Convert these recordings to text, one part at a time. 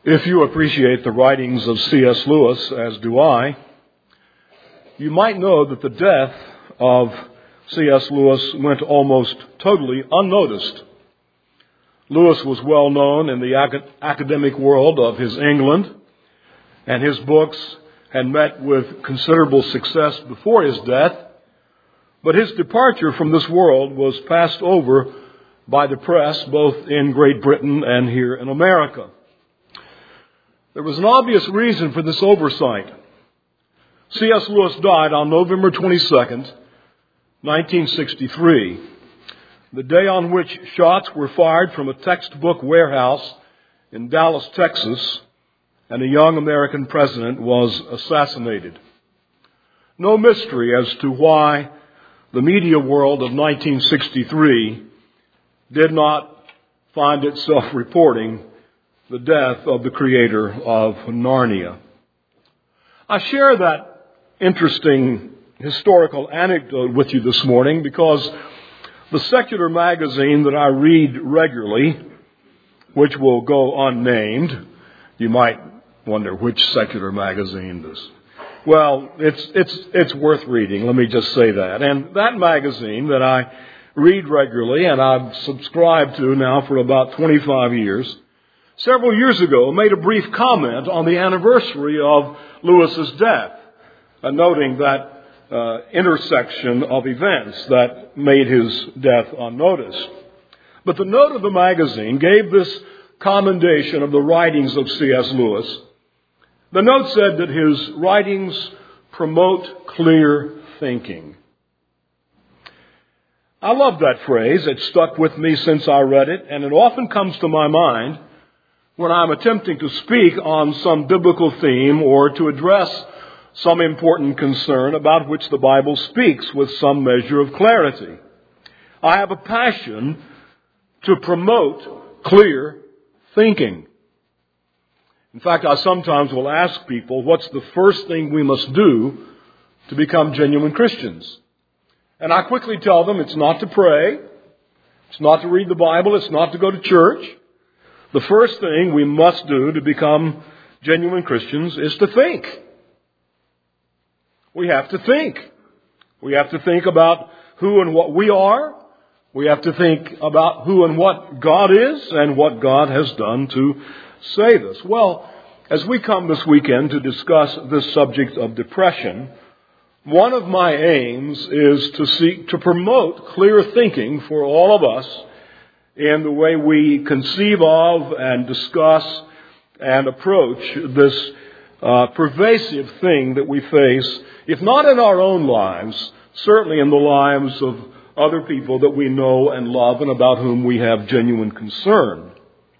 If you appreciate the writings of C.S. Lewis, as do I, you might know that the death of C.S. Lewis went almost totally unnoticed. Lewis was well known in the academic world of his England, and his books had met with considerable success before his death, but his departure from this world was passed over by the press, both in Great Britain and here in America. There was an obvious reason for this oversight. C.S. Lewis died on November 22nd, 1963, the day on which shots were fired from a textbook warehouse in Dallas, Texas, and a young American president was assassinated. No mystery as to why the media world of 1963 did not find itself reporting the death of the creator of Narnia. I share that interesting historical anecdote with you this morning because the secular magazine that I read regularly, which will go unnamed, you might wonder which secular magazine this. Well, it's worth reading, let me just say that. And that magazine that I read regularly, and I've subscribed to now for about 25 years, several years ago made a brief comment on the anniversary of Lewis's death, noting that intersection of events that made his death unnoticed. But the note of the magazine gave this commendation of the writings of C.S. Lewis. The note said that his writings promote clear thinking. I love that phrase. It stuck with me since I read it, and it often comes to my mind when I'm attempting to speak on some biblical theme or to address some important concern about which the Bible speaks with some measure of clarity. I have a passion to promote clear thinking. In fact, I sometimes will ask people, what's the first thing we must do to become genuine Christians? And I quickly tell them it's not to pray, it's not to read the Bible, it's not to go to church. The first thing we must do to become genuine Christians is to think. We have to think. We have to think about who and what we are. We have to think about who and what God is and what God has done to save us. Well, as we come this weekend to discuss this subject of depression, one of my aims is to seek to promote clear thinking for all of us in the way we conceive of and discuss and approach this pervasive thing that we face, if not in our own lives, certainly in the lives of other people that we know and love and about whom we have genuine concern.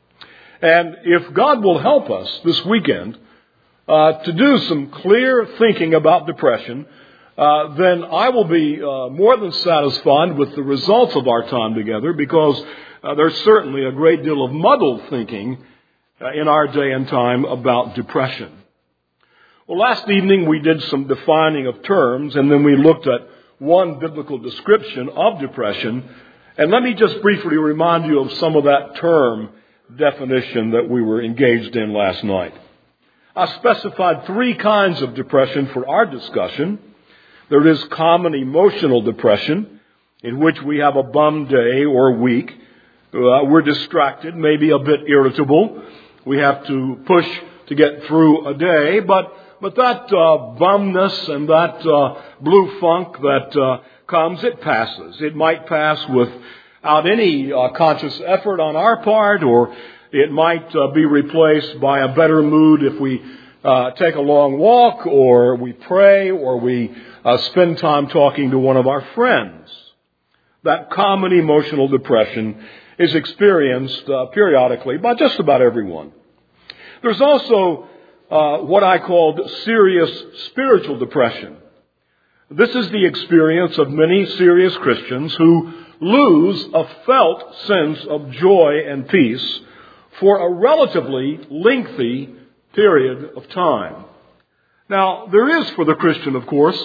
And if God will help us this weekend to do some clear thinking about depression, then I will be more than satisfied with the results of our time together, because there's certainly a great deal of muddled thinking in our day and time about depression. Well, last evening we did some defining of terms, and then we looked at one biblical description of depression. And let me just briefly remind you of some of that term definition that we were engaged in last night. I specified three kinds of depression for our discussion. There is common emotional depression, in which we have a bum day or week. We're distracted, maybe a bit irritable. We have to push to get through a day, but that bumness and that blue funk that comes, it passes. It might pass without any conscious effort on our part, or it might be replaced by a better mood if we take a long walk, or we pray, or we spend time talking to one of our friends. That common emotional depression is experienced periodically by just about everyone. There's also what I called serious spiritual depression. This is the experience of many serious Christians who lose a felt sense of joy and peace for a relatively lengthy period of time. Now, there is for the Christian, of course,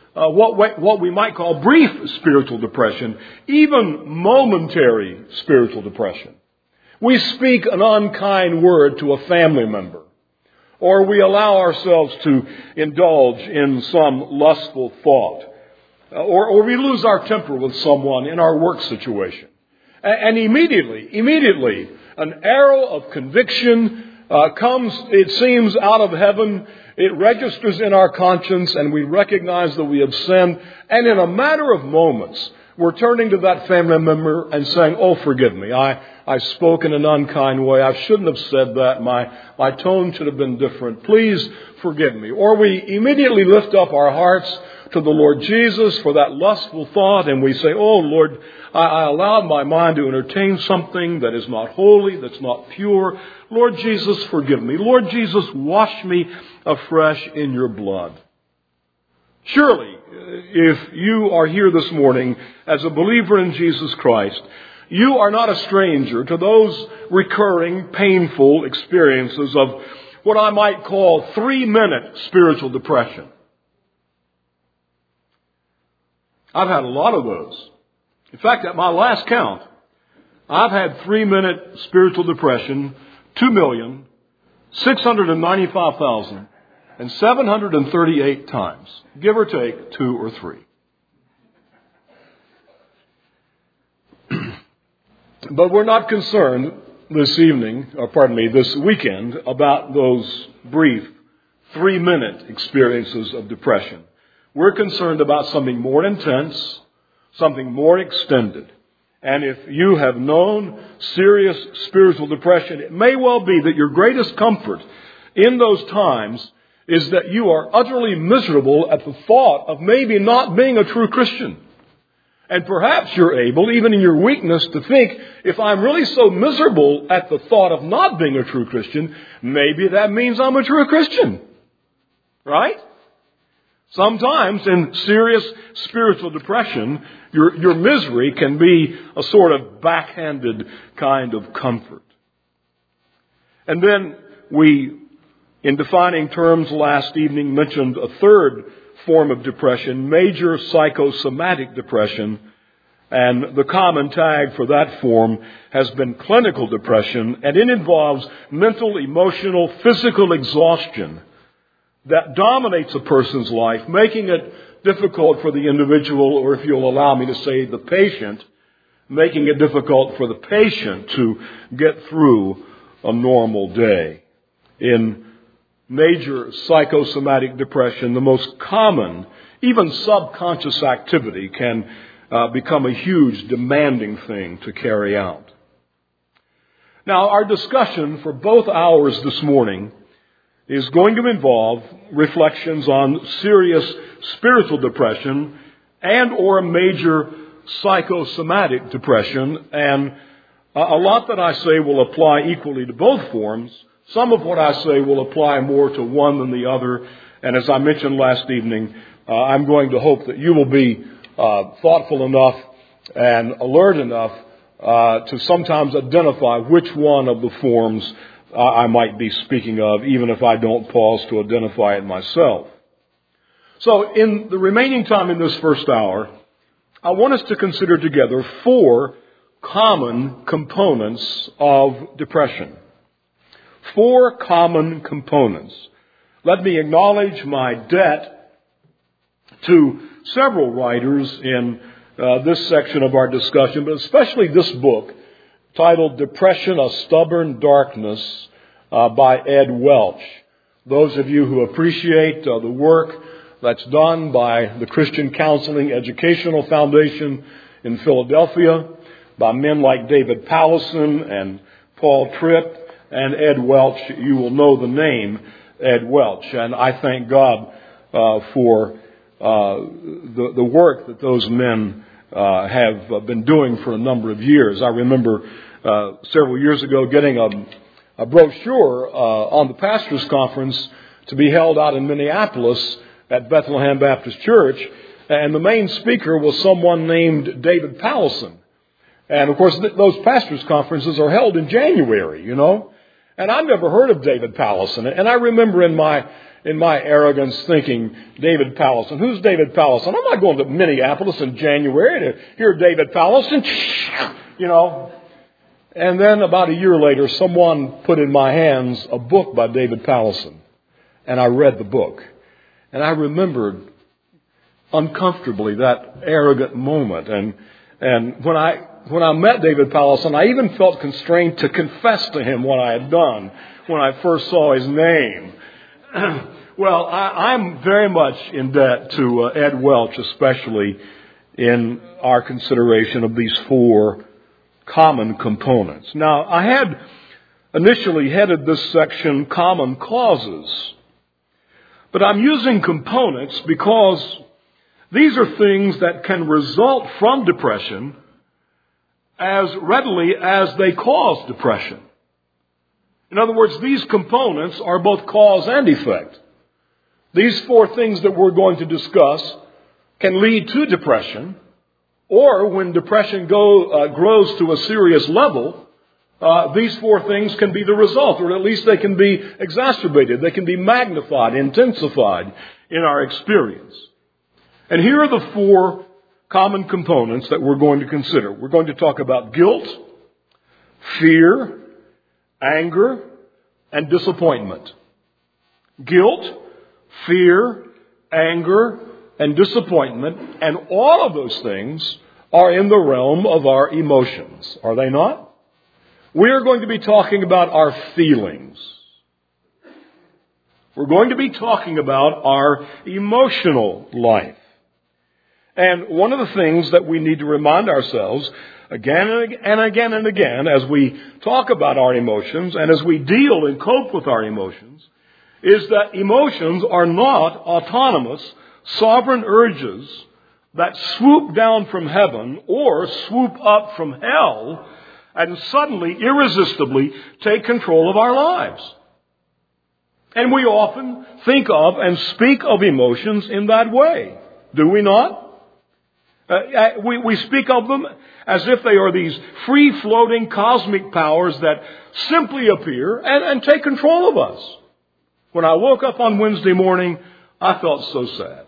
what we might call brief spiritual depression, even momentary spiritual depression. We speak an unkind word to a family member, or we allow ourselves to indulge in some lustful thought, or we lose our temper with someone in our work situation. And immediately, an arrow of conviction comes, it seems, out of heaven. It registers in our conscience, and we recognize that we have sinned. And in a matter of moments, we're turning to that family member and saying, "Oh, forgive me. I spoke in an unkind way. I shouldn't have said that. My tone should have been different. Please forgive me." Or we immediately lift up our hearts to the Lord Jesus for that lustful thought, and we say, "Oh, Lord, I allowed my mind to entertain something that is not holy, that's not pure. Lord Jesus, forgive me. Lord Jesus, wash me afresh in your blood." Surely, if you are here this morning as a believer in Jesus Christ, you are not a stranger to those recurring, painful experiences of what I might call 3-minute spiritual depression. I've had a lot of those. In fact, at my last count, I've had 3-minute spiritual depression 2,695,738 times, give or take 2 or 3. But we're not concerned this weekend, about those brief 3-minute experiences of depression. We're concerned about something more intense, something more extended. And if you have known serious spiritual depression, it may well be that your greatest comfort in those times is that you are utterly miserable at the thought of maybe not being a true Christian. And perhaps you're able, even in your weakness, to think, if I'm really so miserable at the thought of not being a true Christian, maybe that means I'm a true Christian. Right? Sometimes in serious spiritual depression, your misery can be a sort of backhanded kind of comfort. And then we, in defining terms last evening, mentioned a third form of depression, major psychosomatic depression. And the common tag for that form has been clinical depression, and it involves mental, emotional, physical exhaustion that dominates a person's life, making it difficult for the individual, or if you'll allow me to say the patient, making it difficult for the patient to get through a normal day. In major psychosomatic depression, the most common, even subconscious activity can become a huge, demanding thing to carry out. Now, our discussion for both hours this morning is going to involve reflections on serious spiritual depression and or major psychosomatic depression. And a lot that I say will apply equally to both forms. Some of what I say will apply more to one than the other. And as I mentioned last evening, I'm going to hope that you will be thoughtful enough and alert enough to sometimes identify which one of the forms I might be speaking of, even if I don't pause to identify it myself. So in the remaining time in this first hour, I want us to consider together 4 common components of depression. 4 common components. Let me acknowledge my debt to several writers in this section of our discussion, but especially this book, titled Depression, A Stubborn Darkness, by Ed Welch. Those of you who appreciate the work that's done by the Christian Counseling Educational Foundation in Philadelphia, by men like David Powlison and Paul Tripp and Ed Welch, you will know the name Ed Welch. And I thank God for the work that those men have been doing for a number of years. I remember several years ago getting a brochure on the Pastors' Conference to be held out in Minneapolis at Bethlehem Baptist Church, and the main speaker was someone named David Powlison. And of course, those Pastors' Conferences are held in January, you know. And I've never heard of David Powlison. And I remember in my arrogance thinking, David Powlison, who's David Powlison? I'm not going to Minneapolis in January to hear David Powlison, you know. And then about a year later, someone put in my hands a book by David Powlison. And I read the book. And I remembered uncomfortably that arrogant moment. And when I met David Powlison, I even felt constrained to confess to him what I had done when I first saw his name. Well, I'm very much in debt to Ed Welch, especially in our consideration of these four common components. Now, I had initially headed this section Common Causes, but I'm using components because these are things that can result from depression as readily as they cause depression. In other words, these components are both cause and effect. These four things that we're going to discuss can lead to depression, or when depression grows to a serious level, these four things can be the result, or at least they can be exacerbated. They can be magnified, intensified in our experience. And here are the four common components that we're going to consider. We're going to talk about guilt, fear, anger, and disappointment. Guilt, fear, anger, and disappointment, and all of those things are in the realm of our emotions, are they not? We are going to be talking about our feelings. We're going to be talking about our emotional life. And one of the things that we need to remind ourselves again and again and again as we talk about our emotions and as we deal and cope with our emotions is that emotions are not autonomous, sovereign urges that swoop down from heaven or swoop up from hell and suddenly, irresistibly take control of our lives. And we often think of and speak of emotions in that way, do we not? We speak of them as if they are these free-floating cosmic powers that simply appear and take control of us. When I woke up on Wednesday morning, I felt so sad.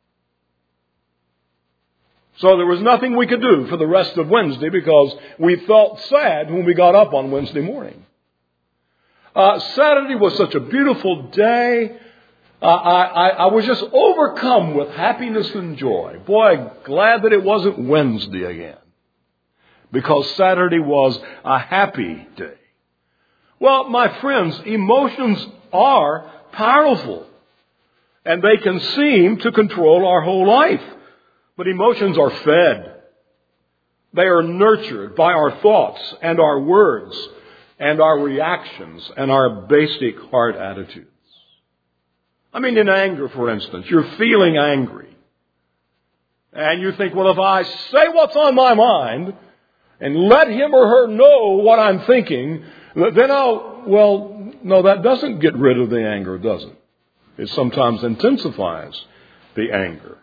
So there was nothing we could do for the rest of Wednesday because we felt sad when we got up on Wednesday morning. Saturday was such a beautiful day. I was just overcome with happiness and joy. Boy, glad that it wasn't Wednesday again. Because Saturday was a happy day. Well, my friends, emotions are powerful. And they can seem to control our whole life. But emotions are fed. They are nurtured by our thoughts and our words and our reactions and our basic heart attitudes. I mean, in anger, for instance, you're feeling angry. And you think, well, if I say what's on my mind and let him or her know what I'm thinking, then no, that doesn't get rid of the anger, does it? It sometimes intensifies the anger.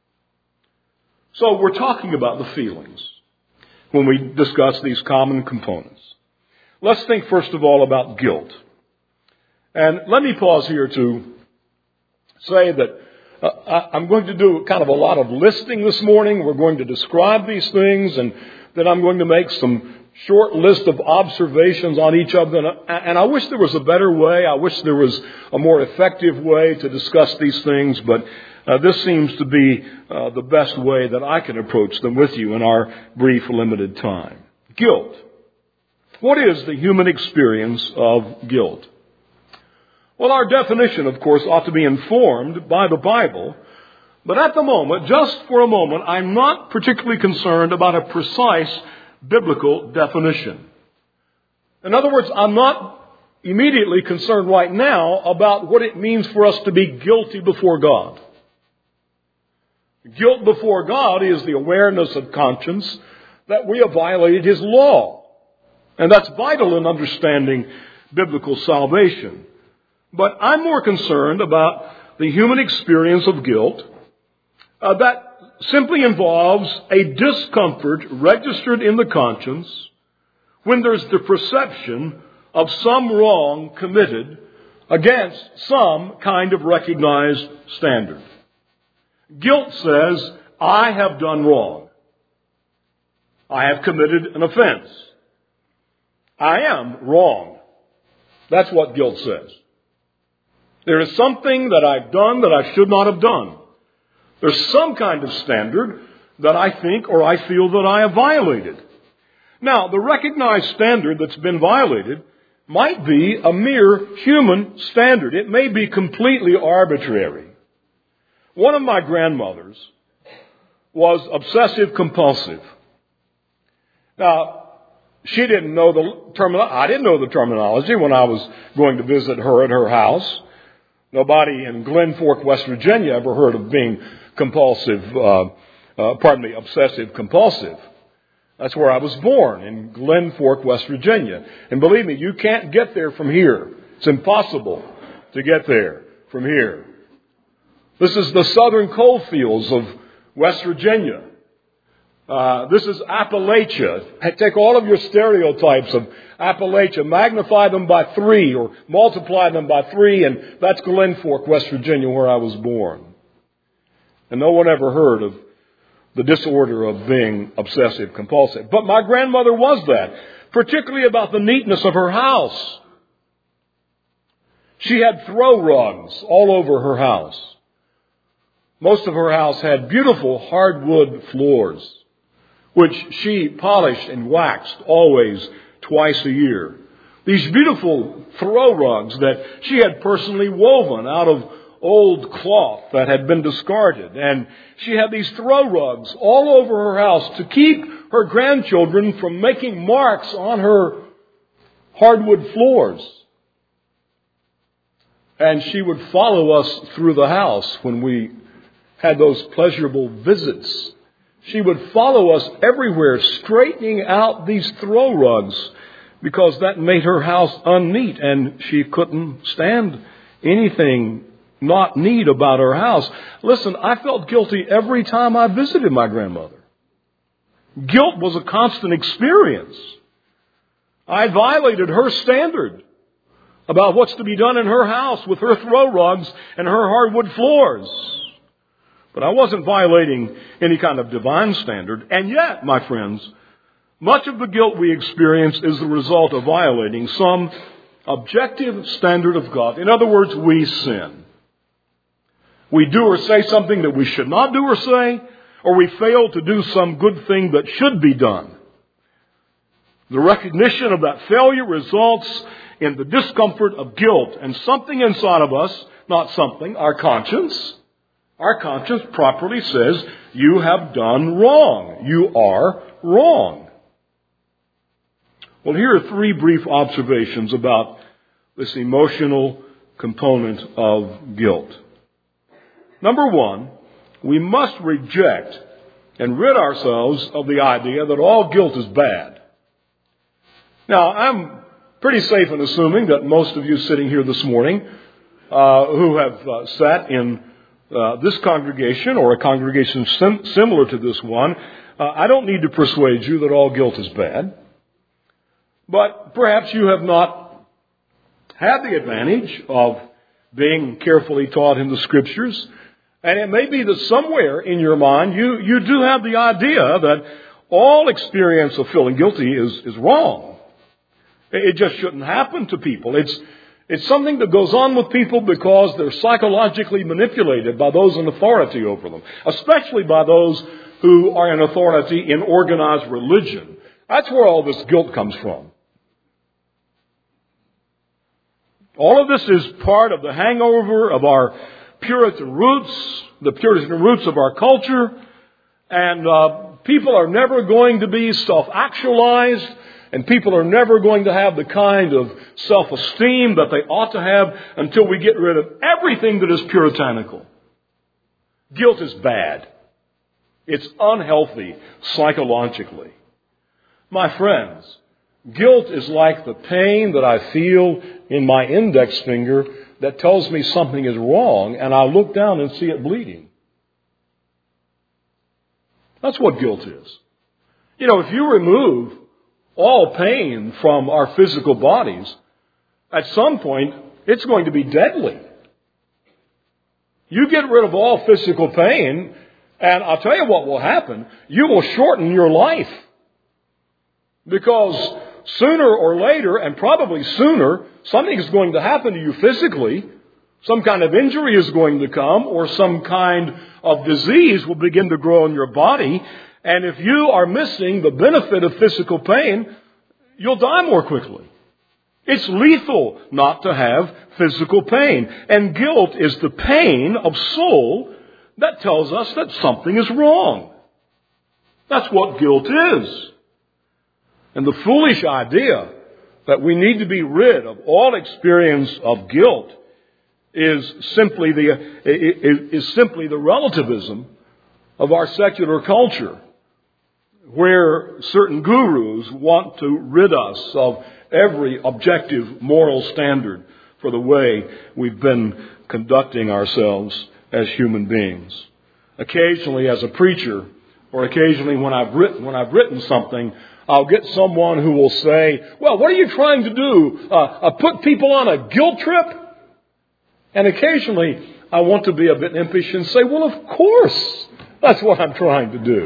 So we're talking about the feelings when we discuss these common components. Let's think first of all about guilt. And let me pause here to say that I'm going to do kind of a lot of listing this morning. We're going to describe these things, and then I'm going to make some short list of observations on each of them. And I wish there was a better way. I wish there was a more effective way to discuss these things, but this seems to be the best way that I can approach them with you in our brief, limited time. Guilt. What is the human experience of guilt? Well, our definition, of course, ought to be informed by the Bible. But at the moment, just for a moment, I'm not particularly concerned about a precise biblical definition. In other words, I'm not immediately concerned right now about what it means for us to be guilty before God. Guilt before God is the awareness of conscience that we have violated His law. And that's vital in understanding biblical salvation. But I'm more concerned about the human experience of guilt that simply involves a discomfort registered in the conscience when there's the perception of some wrong committed against some kind of recognized standard. Guilt says, I have done wrong. I have committed an offense. I am wrong. That's what guilt says. There is something that I've done that I should not have done. There's some kind of standard that I think or I feel that I have violated. Now, the recognized standard that's been violated might be a mere human standard. It may be completely arbitrary. One of my grandmothers was obsessive compulsive. Now, she didn't know the terminology. I didn't know the terminology when I was going to visit her at her house. Nobody in Glen Fork, West Virginia ever heard of being obsessive compulsive. That's where I was born, in Glen Fork, West Virginia. And believe me, you can't get there from here. It's impossible to get there from here. This is the southern coal fields of West Virginia. This is Appalachia. Take all of your stereotypes of Appalachia, magnify them by 3 or multiply them by 3, and that's Glen Fork, West Virginia, where I was born. And no one ever heard of the disorder of being obsessive compulsive. But my grandmother was that, particularly about the neatness of her house. She had throw rugs all over her house. Most of her house had beautiful hardwood floors, which she polished and waxed always twice a year. These beautiful throw rugs that she had personally woven out of old cloth that had been discarded. And she had these throw rugs all over her house to keep her grandchildren from making marks on her hardwood floors. And she would follow us through the house when we had those pleasurable visits. She would follow us everywhere, straightening out these throw rugs, because that made her house unneat, and she couldn't stand anything not neat about her house. Listen, I felt guilty every time I visited my grandmother. Guilt was a constant experience. I violated her standard about what's to be done in her house with her throw rugs and her hardwood floors. But I wasn't violating any kind of divine standard. And yet, my friends, much of the guilt we experience is the result of violating some objective standard of God. In other words, we sin. We do or say something that we should not do or say, or we fail to do some good thing that should be done. The recognition of that failure results in the discomfort of guilt, and something inside of us, not something, our conscience properly says, you have done wrong. You are wrong. Well, here are 3 brief observations about this emotional component of guilt. Number 1, we must reject and rid ourselves of the idea that all guilt is bad. Now, I'm pretty safe in assuming that most of you sitting here this morning who have sat in this congregation or a congregation similar to this one, I don't need to persuade you that all guilt is bad. But perhaps you have not had the advantage of being carefully taught in the Scriptures. And it may be that somewhere in your mind you do have the idea that all experience of feeling guilty is wrong. It just shouldn't happen to people. It's something that goes on with people because they're psychologically manipulated by those in authority over them, especially by those who are in authority in organized religion. That's where all this guilt comes from. All of this is part of the hangover of our Puritan roots, the Puritan roots of our culture, and people are never going to be self-actualized, and people are never going to have the kind of self-esteem that they ought to have until we get rid of everything that is puritanical. Guilt is bad. It's unhealthy psychologically. My friends, guilt is like the pain that I feel in my index finger that tells me something is wrong, and I look down and see it bleeding. That's what guilt is. You know, if you remove all pain from our physical bodies, at some point, it's going to be deadly. You get rid of all physical pain, and I'll tell you what will happen. You will shorten your life. Because sooner or later, and probably sooner, something is going to happen to you physically. Some kind of injury is going to come, or some kind of disease will begin to grow in your body. And if you are missing the benefit of physical pain, you'll die more quickly. It's lethal not to have physical pain. And guilt is the pain of soul that tells us that something is wrong. That's what guilt is. And the foolish idea that we need to be rid of all experience of guilt is simply the relativism of our secular culture, where certain gurus want to rid us of every objective moral standard for the way we've been conducting ourselves as human beings. Occasionally, as a preacher, or occasionally when I've written something, I'll get someone who will say, "Well, what are you trying to do? Put people on a guilt trip?" And occasionally, I want to be a bit impish and say, "Well, of course, that's what I'm trying to do."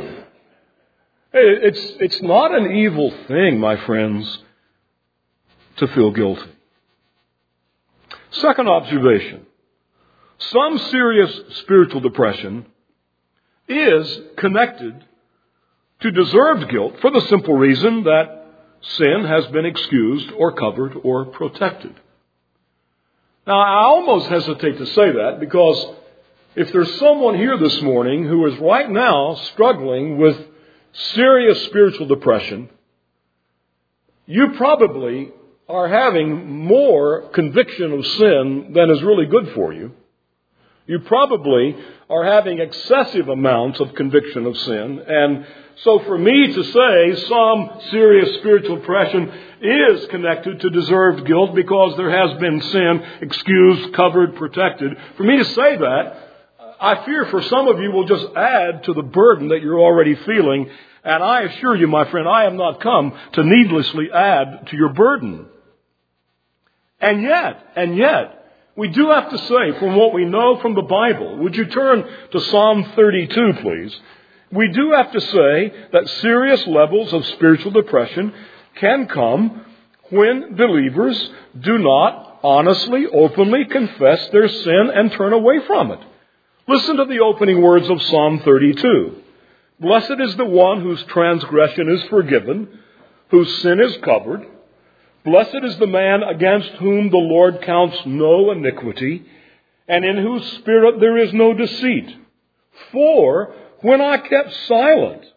It's not an evil thing, my friends, to feel guilty. Second observation. Some serious spiritual depression is connected to deserved guilt for the simple reason that sin has been excused or covered or protected. Now, I almost hesitate to say that, because if there's someone here this morning who is right now struggling with serious spiritual depression, you probably are having more conviction of sin than is really good for you. You probably are having excessive amounts of conviction of sin. And so for me to say some serious spiritual depression is connected to deserved guilt because there has been sin excused, covered, protected, for me to say that, I fear for some of you will just add to the burden that you're already feeling. And I assure you, my friend, I have not come to needlessly add to your burden. And yet, we do have to say, from what we know from the Bible, would you turn to Psalm 32, please? We do have to say that serious levels of spiritual depression can come when believers do not honestly, openly confess their sin and turn away from it. Listen to the opening words of Psalm 32. "Blessed is the one whose transgression is forgiven, whose sin is covered. Blessed is the man against whom the Lord counts no iniquity, and in whose spirit there is no deceit. For when I kept silent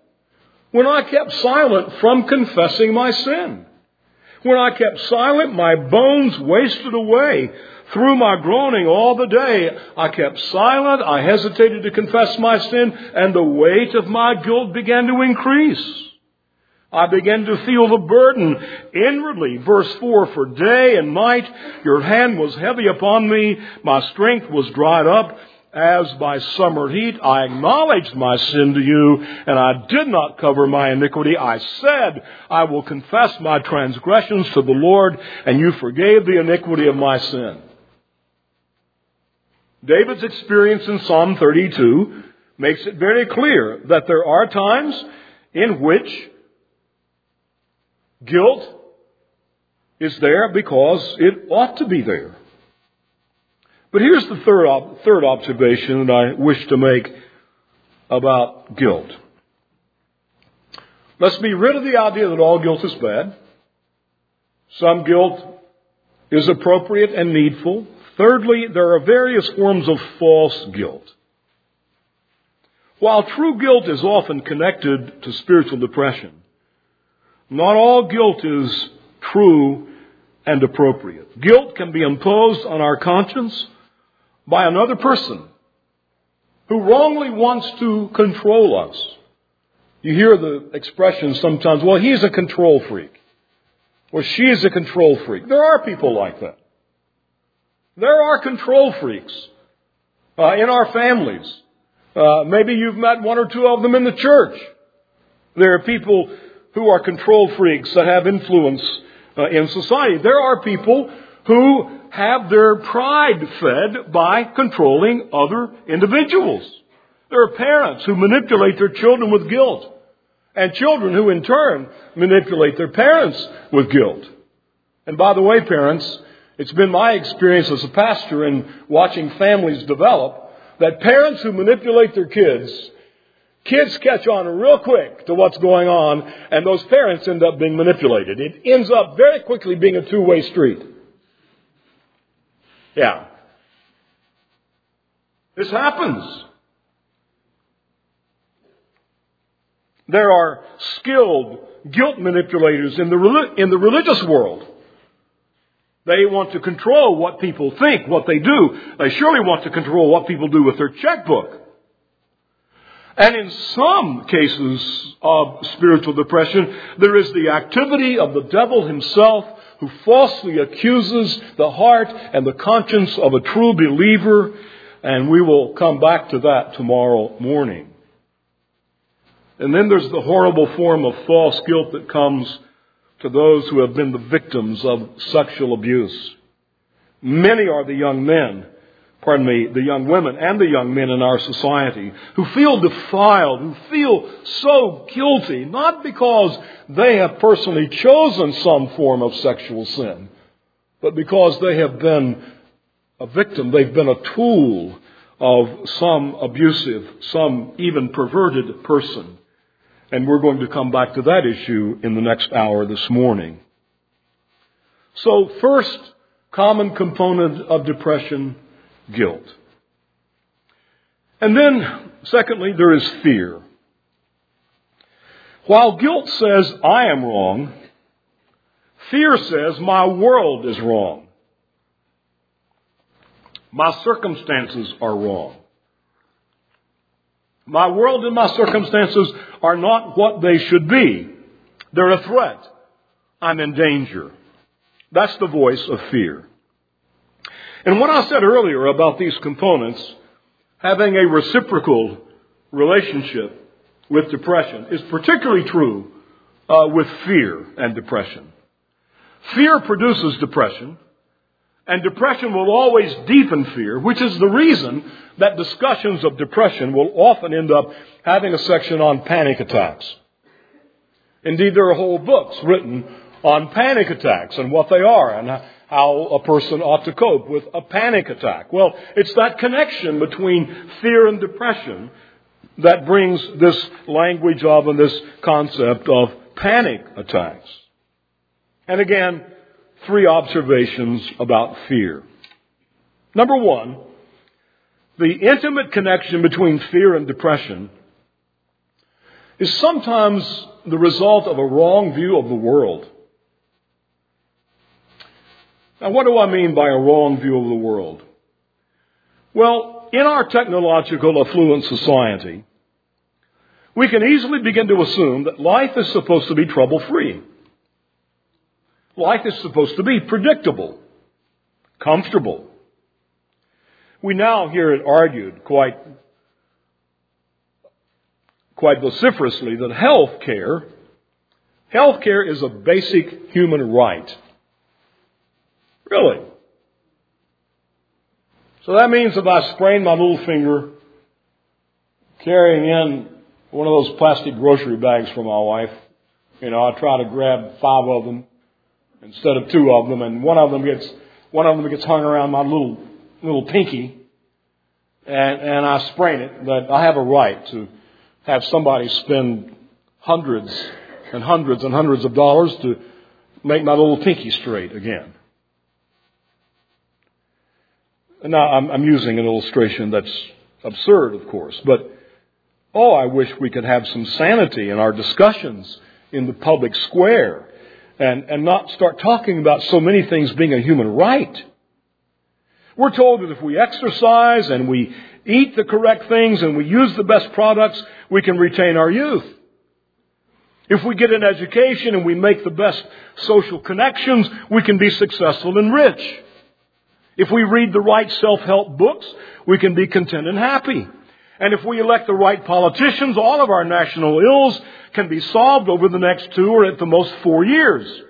from confessing my sin, when I kept silent, my bones wasted away through my groaning all the day. I kept silent, I hesitated to confess my sin, and the weight of my guilt began to increase. I began to feel the burden inwardly." Verse 4, "For day and night your hand was heavy upon me. My strength was dried up as by summer heat. I acknowledged my sin to you, and I did not cover my iniquity. I said, I will confess my transgressions to the Lord, and you forgave the iniquity of my sin." David's experience in Psalm 32 makes it very clear that there are times in which guilt is there because it ought to be there. But here's the third observation that I wish to make about guilt. Let's be rid of the idea that all guilt is bad. Some guilt is appropriate and needful. Thirdly, there are various forms of false guilt. While true guilt is often connected to spiritual depression, not all guilt is true and appropriate. Guilt can be imposed on our conscience by another person who wrongly wants to control us. You hear the expression sometimes, "Well, he's a control freak," or "she's a control freak." There are people like that. There are control freaks in our families. Maybe you've met one or two of them in the church. There are people who are control freaks that have influence in society. There are people who have their pride fed by controlling other individuals. There are parents who manipulate their children with guilt. And children who in turn manipulate their parents with guilt. And by the way, parents, it's been my experience as a pastor in watching families develop that parents who manipulate their kids catch on real quick to what's going on, and those parents end up being manipulated. It ends up very quickly being a two-way street. Yeah. This happens. There are skilled guilt manipulators in the religious world. They want to control what people think, what they do. They surely want to control what people do with their checkbook. And in some cases of spiritual depression, there is the activity of the devil himself, who falsely accuses the heart and the conscience of a true believer. And we will come back to that tomorrow morning. And then there's the horrible form of false guilt that comes to those who have been the victims of sexual abuse. Many are the young women and the young men in our society who feel defiled, who feel so guilty, not because they have personally chosen some form of sexual sin, but because they have been a victim. They've been a tool of some abusive, some even perverted person. And we're going to come back to that issue in the next hour this morning. So first common component of depression, guilt. And then, secondly, there is fear. While guilt says, I am wrong, fear says, my world is wrong. My circumstances are wrong. My world and my circumstances are not what they should be. They're a threat. I'm in danger. That's the voice of fear. And what I said earlier about these components having a reciprocal relationship with depression is particularly true with fear and depression. Fear produces depression, and depression will always deepen fear, which is the reason that discussions of depression will often end up having a section on panic attacks. Indeed, there are whole books written on panic attacks and what they are and how a person ought to cope with a panic attack. Well, it's that connection between fear and depression that brings this language of and this concept of panic attacks. And again, 3 observations about fear. Number 1, the intimate connection between fear and depression is sometimes the result of a wrong view of the world. Now, what do I mean by a wrong view of the world? Well, in our technological affluent society, we can easily begin to assume that life is supposed to be trouble-free. Life is supposed to be predictable, comfortable. We now hear it argued quite vociferously that health care is a basic human right. Really? So that means if I sprain my little finger carrying in one of those plastic grocery bags for my wife, I try to grab 5 of them instead of 2 of them, and one of them gets hung around my little pinky, and I sprain it, that I have a right to have somebody spend hundreds and hundreds and hundreds of dollars to make my little pinky straight again. Now, I'm using an illustration that's absurd, of course, but I wish we could have some sanity in our discussions in the public square and not start talking about so many things being a human right. We're told that if we exercise and we eat the correct things and we use the best products, we can retain our youth. If we get an education and we make the best social connections, we can be successful and rich. If we read the right self-help books, we can be content and happy. And if we elect the right politicians, all of our national ills can be solved over the next 2 or at the most 4 years.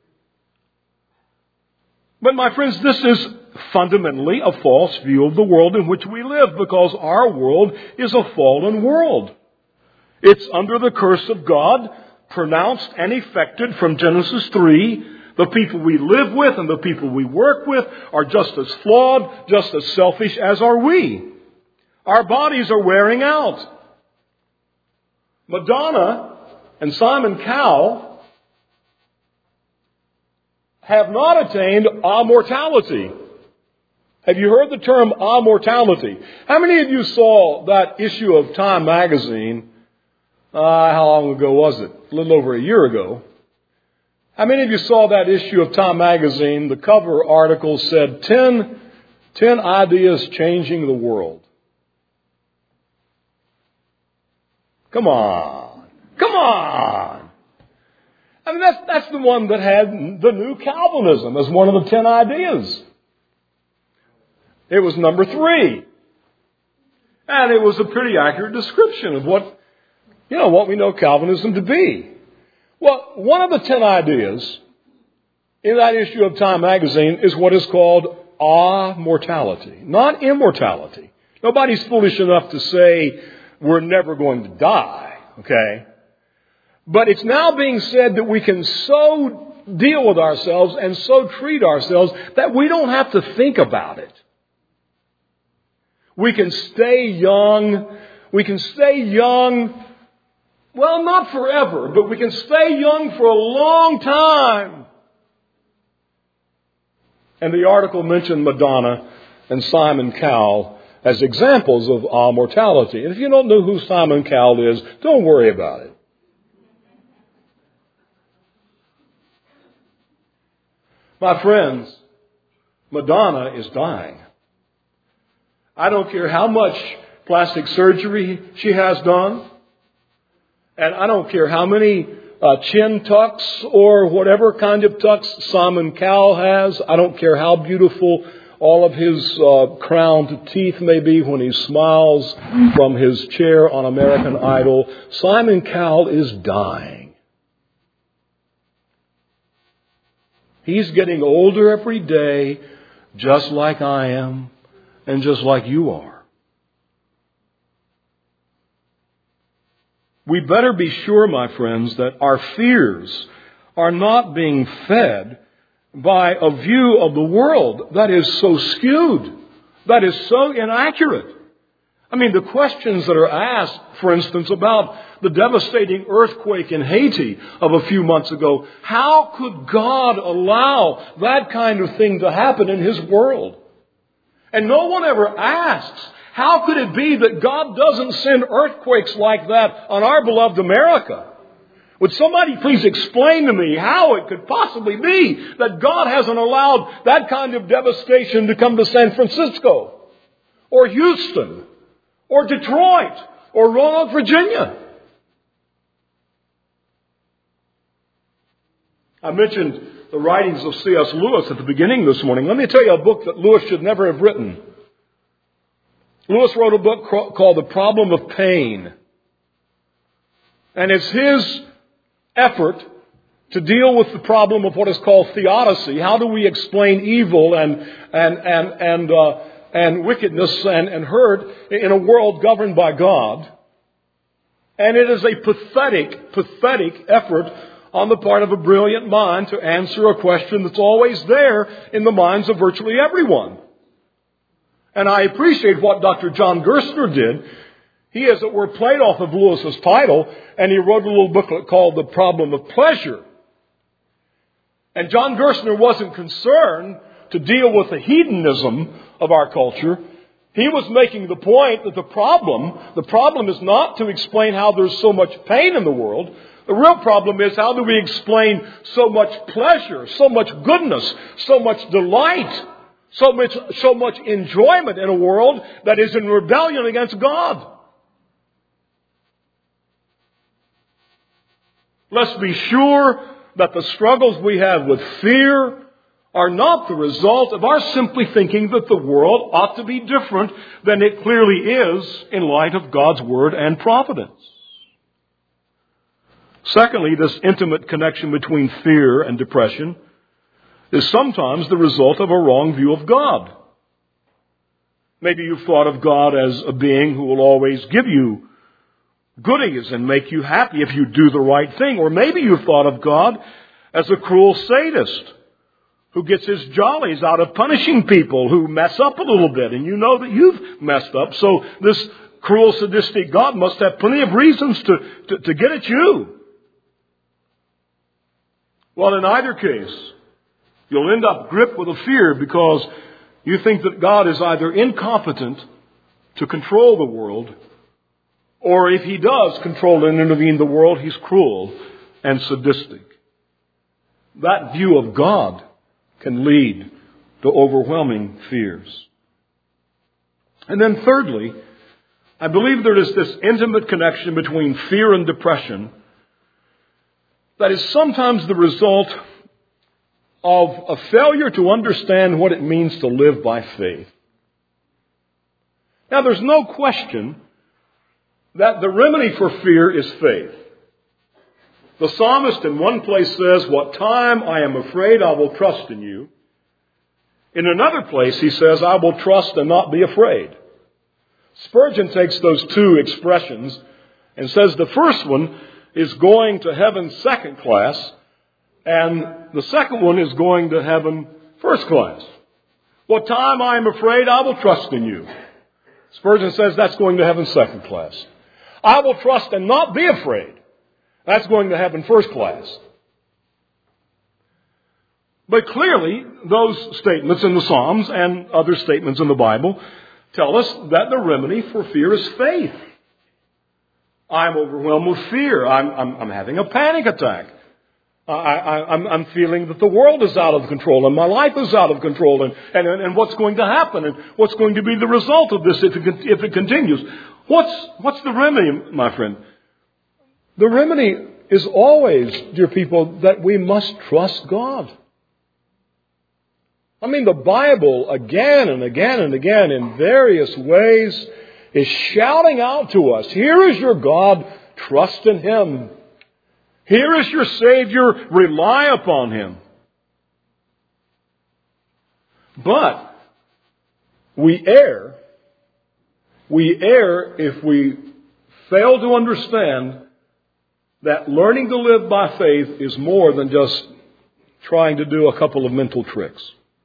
But my friends, this is fundamentally a false view of the world in which we live, because our world is a fallen world. It's under the curse of God, pronounced and effected from Genesis 3. The people we live with and the people we work with are just as flawed, just as selfish as are we. Our bodies are wearing out. Madonna and Simon Cowell have not attained immortality. Have you heard the term immortality? How many of you saw that issue of Time magazine? How long ago was it? A little over a year ago. How many of you saw that issue of Time magazine? The cover article said 10 ideas changing the world. Come on. Come on. I mean, that's the one that had the new Calvinism as one of the 10 ideas. It was number 3. And it was a pretty accurate description of what we know Calvinism to be. Well, one of the 10 ideas in that issue of Time magazine is what is called immortality, not immortality. Nobody's foolish enough to say we're never going to die, okay? But it's now being said that we can so deal with ourselves and so treat ourselves that we don't have to think about it. We can stay young. We can stay young, well, not forever, but we can stay young for a long time. And the article mentioned Madonna and Simon Cowell as examples of immortality. And if you don't know who Simon Cowell is, don't worry about it. My friends, Madonna is dying. I don't care how much plastic surgery she has done. And I don't care how many chin tucks or whatever kind of tucks Simon Cowell has. I don't care how beautiful all of his crowned teeth may be when he smiles from his chair on American Idol. Simon Cowell is dying. He's getting older every day, just like I am and just like you are. We better be sure, my friends, that our fears are not being fed by a view of the world that is so skewed, that is so inaccurate. I mean, the questions that are asked, for instance, about the devastating earthquake in Haiti of a few months ago, how could God allow that kind of thing to happen in His world? And no one ever asks, how could it be that God doesn't send earthquakes like that on our beloved America? Would somebody please explain to me how it could possibly be that God hasn't allowed that kind of devastation to come to San Francisco or Houston or Detroit or Roanoke, Virginia? I mentioned the writings of C.S. Lewis at the beginning this morning. Let me tell you a book that Lewis should never have written. Lewis wrote a book called The Problem of Pain. And it's his effort to deal with the problem of what is called theodicy. How do we explain evil and wickedness and hurt in a world governed by God? And it is a pathetic effort on the part of a brilliant mind to answer a question that's always there in the minds of virtually everyone. And I appreciate what Dr. John Gerstner did. He, as it were, played off of Lewis's title, and he wrote a little booklet called The Problem of Pleasure. And John Gerstner wasn't concerned to deal with the hedonism of our culture. He was making the point that the problem is not to explain how there's so much pain in the world. The real problem is, how do we explain so much pleasure, so much goodness, so much delight, so much enjoyment in a world that is in rebellion against God? Let's be sure that the struggles we have with fear are not the result of our simply thinking that the world ought to be different than it clearly is in light of God's Word and providence. Secondly, this intimate connection between fear and depression is sometimes the result of a wrong view of God. Maybe you've thought of God as a being who will always give you goodies and make you happy if you do the right thing. Or maybe you've thought of God as a cruel sadist who gets his jollies out of punishing people who mess up a little bit, and you know that you've messed up. So this cruel sadistic God must have plenty of reasons to get at you. Well, in either case, you'll end up gripped with a fear because you think that God is either incompetent to control the world, or if He does control and intervene in the world, He's cruel and sadistic. That view of God can lead to overwhelming fears. And then thirdly, I believe there is this intimate connection between fear and depression that is sometimes the result of a failure to understand what it means to live by faith. Now, there's no question that the remedy for fear is faith. The psalmist in one place says, "What time I am afraid, I will trust in you." In another place, he says, "I will trust and not be afraid." Spurgeon takes those two expressions and says the first one is going to heaven second class, and the second one is going to heaven first class. "What time I am afraid, I will trust in you." Spurgeon says that's going to heaven second class. "I will trust and not be afraid." That's going to heaven first class. But clearly, those statements in the Psalms and other statements in the Bible tell us that the remedy for fear is faith. I'm overwhelmed with fear. I'm having a panic attack. I'm feeling that the world is out of control and my life is out of control, and what's going to happen and what's going to be the result of this if it continues. What's the remedy, my friend? The remedy is always, dear people, that we must trust God. I mean, the Bible again and again and again in various ways is shouting out to us, here is your God, trust in Him. Here is your Savior, rely upon Him. But we err if we fail to understand that learning to live by faith is more than just trying to do a couple of mental tricks.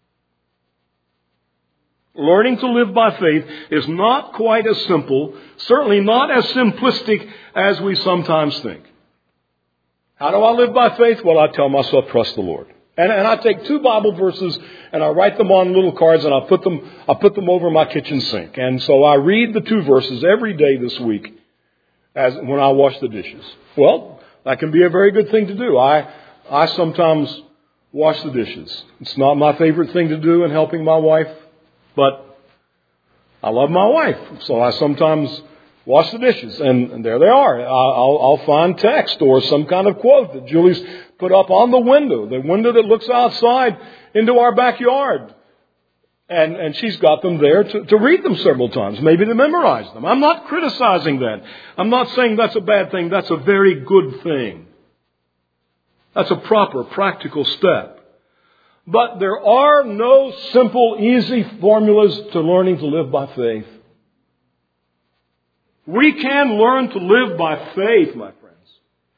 Learning to live by faith is not quite as simple, certainly not as simplistic as we sometimes think. How do I live by faith? Well, I tell myself, trust the Lord. And I take 2 Bible verses and I write them on little cards and I put them over my kitchen sink. And so I read the 2 verses every day this week when I wash the dishes. Well, that can be a very good thing to do. I sometimes wash the dishes. It's not my favorite thing to do in helping my wife, but I love my wife. So I sometimes wash the dishes, and there they are. I'll find text or some kind of quote that Julie's put up on the window that looks outside into our backyard. And she's got them there to read them several times, maybe to memorize them. I'm not criticizing that. I'm not saying that's a bad thing. That's a very good thing. That's a proper, practical step. But there are no simple, easy formulas to learning to live by faith. We can learn to live by faith, my friends.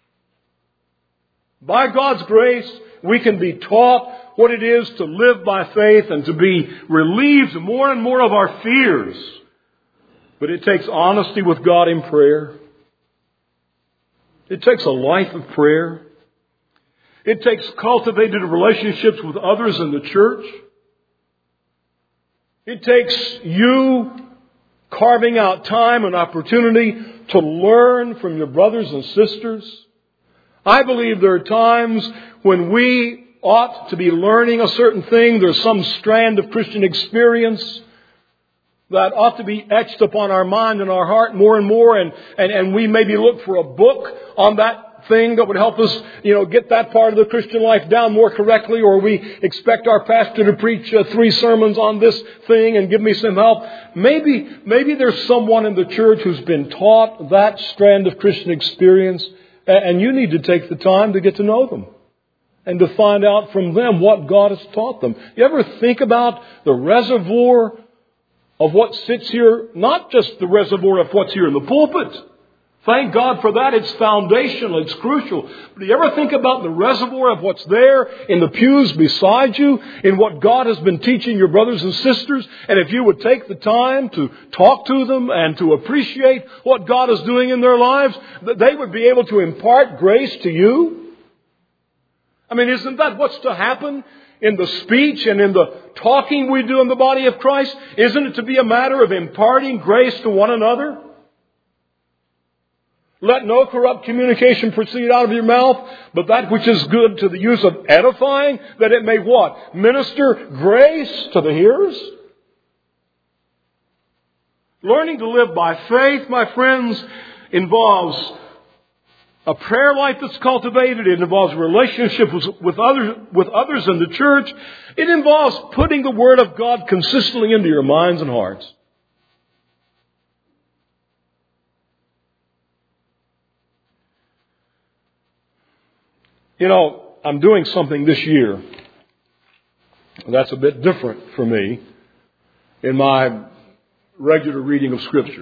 By God's grace, we can be taught what it is to live by faith and to be relieved more and more of our fears. But it takes honesty with God in prayer. It takes a life of prayer. It takes cultivated relationships with others in the church. It takes you carving out time and opportunity to learn from your brothers and sisters. I believe there are times when we ought to be learning a certain thing. There's some strand of Christian experience that ought to be etched upon our mind and our heart more and more. And we maybe look for a book on that thing that would help us, get that part of the Christian life down more correctly. Or we expect our pastor to preach 3 sermons on this thing and give me some help. Maybe there's someone in the church who's been taught that strand of Christian experience, and you need to take the time to get to know them and to find out from them what God has taught them. You ever think about the reservoir of what sits here? Not just the reservoir of what's here in the pulpit. Thank God for that. It's foundational. It's crucial. But do you ever think about the reservoir of what's there in the pews beside you, in what God has been teaching your brothers and sisters? And if you would take the time to talk to them and to appreciate what God is doing in their lives, that they would be able to impart grace to you? I mean, isn't that what's to happen in the speech and in the talking we do in the body of Christ? Isn't it to be a matter of imparting grace to one another? Let no corrupt communication proceed out of your mouth, but that which is good to the use of edifying, that it may what? Minister grace to the hearers? Learning to live by faith, my friends, involves a prayer life that's cultivated. It involves relationships with others in the church. It involves putting the Word of God consistently into your minds and hearts. You know, I'm doing something this year that's a bit different for me in my regular reading of Scripture.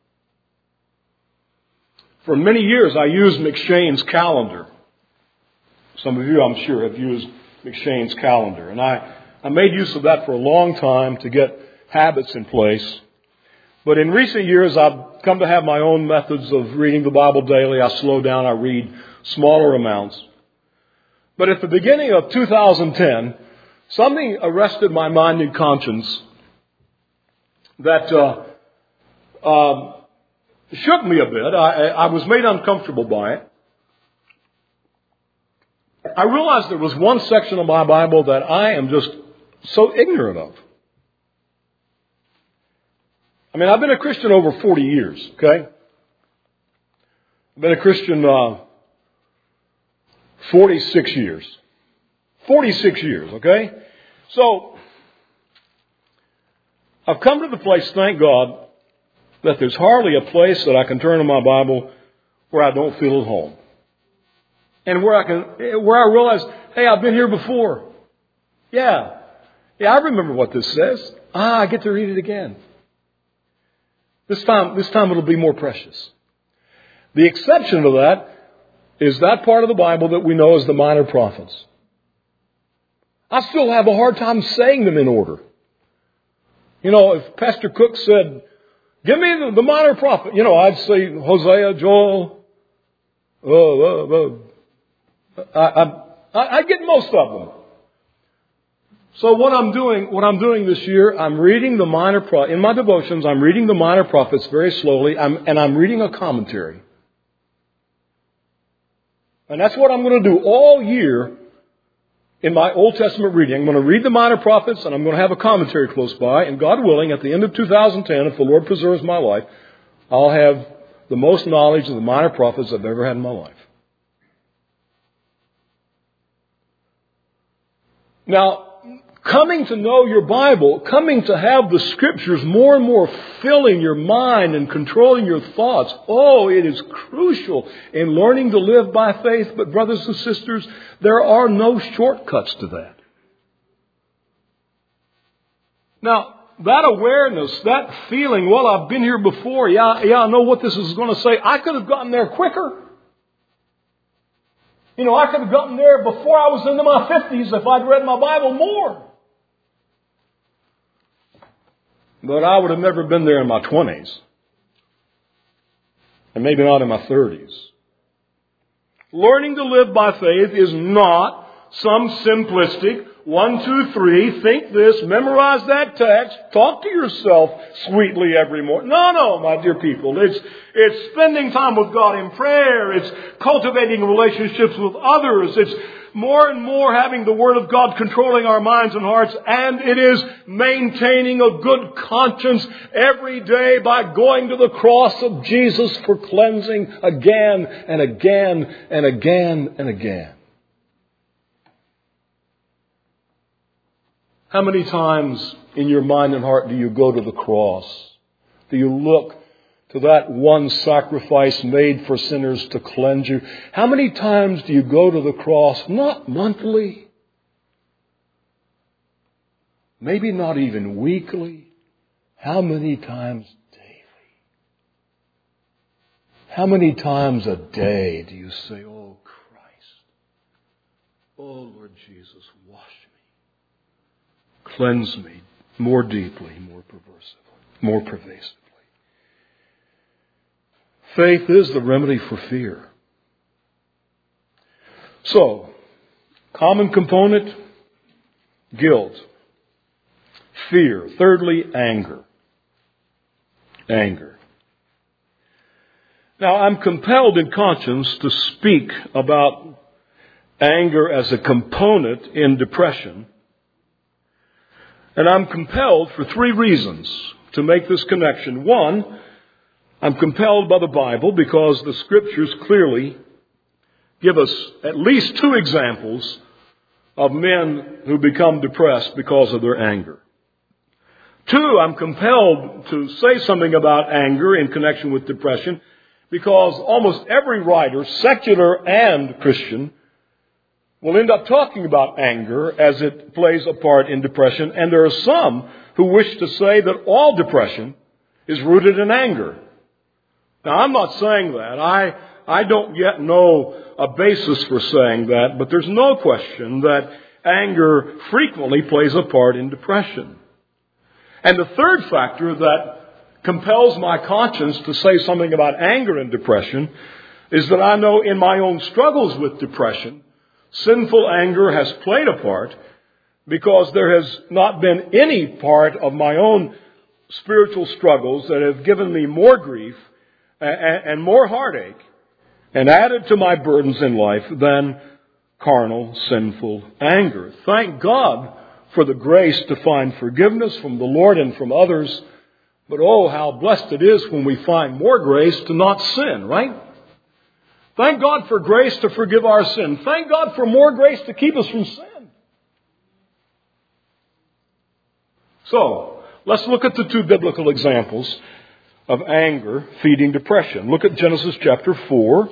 For many years, I used McShane's calendar. Some of you, I'm sure, have used McShane's calendar. And I made use of that for a long time to get habits in place. But in recent years, I've come to have my own methods of reading the Bible daily. I slow down. I read smaller amounts. But at the beginning of 2010, something arrested my mind and conscience that shook me a bit. I was made uncomfortable by it. I realized there was one section of my Bible that I am just so ignorant of. I mean, I've been a Christian over 40 years, okay? I've been a Christian 46 years. 46 years, okay? So, I've come to the place, thank God, that there's hardly a place that I can turn in my Bible where I don't feel at home. And where I realize, hey, I've been here before. Yeah, I remember what this says. I get to read it again. This time it'll be more precious. The exception to that is that part of the Bible that we know as the minor prophets. I still have a hard time saying them in order. You know, if Pastor Cook said, give me the minor prophet, you know, I'd say Hosea, Joel. I get most of them. So what I'm doing this year, I'm reading the minor in my devotions, I'm reading the minor prophets very slowly, and I'm reading a commentary. And that's what I'm going to do all year in my Old Testament reading. I'm going to read the minor prophets, and I'm going to have a commentary close by. And God willing, at the end of 2010, if the Lord preserves my life, I'll have the most knowledge of the minor prophets I've ever had in my life. Now, coming to know your Bible, coming to have the Scriptures more and more filling your mind and controlling your thoughts, it is crucial in learning to live by faith. But brothers and sisters, there are no shortcuts to that. Now, that awareness, that feeling, well, I've been here before, I know what this is going to say. I could have gotten there quicker. You know, I could have gotten there before I was into my 50s if I'd read my Bible more. But I would have never been there in my 20s. And maybe not in my 30s. Learning to live by faith is not some simplistic 1, 2, 3, think this, memorize that text, talk to yourself sweetly every morning. No, my dear people. It's spending time with God in prayer. It's cultivating relationships with others. It's more and more having the Word of God controlling our minds and hearts. And it is maintaining a good conscience every day by going to the cross of Jesus for cleansing again and again and again and again. How many times in your mind and heart do you go to the cross? Do you look to that one sacrifice made for sinners to cleanse you? How many times do you go to the cross? Not monthly. Maybe not even weekly. How many times daily? How many times a day do you say, "Oh Christ, oh Lord Jesus, wash me, cleanse me more deeply, more pervasively"? Faith is the remedy for fear. So, common component, guilt. Fear. Thirdly, anger. Anger. Now, I'm compelled in conscience to speak about anger as a component in depression. And I'm compelled for three reasons to make this connection. One, I'm compelled by the Bible because the Scriptures clearly give us at least two examples of men who become depressed because of their anger. Two, I'm compelled to say something about anger in connection with depression because almost every writer, secular and Christian, will end up talking about anger as it plays a part in depression. And there are some who wish to say that all depression is rooted in anger. Now, I'm not saying that. I don't yet know a basis for saying that, but there's no question that anger frequently plays a part in depression. And the third factor that compels my conscience to say something about anger and depression is that I know in my own struggles with depression, sinful anger has played a part because there has not been any part of my own spiritual struggles that have given me more grief and more heartache and added to my burdens in life than carnal, sinful anger. Thank God for the grace to find forgiveness from the Lord and from others. But oh, how blessed it is when we find more grace to not sin, right? Thank God for grace to forgive our sin. Thank God for more grace to keep us from sin. So, let's look at the two biblical examples of anger feeding depression. Look at Genesis chapter 4.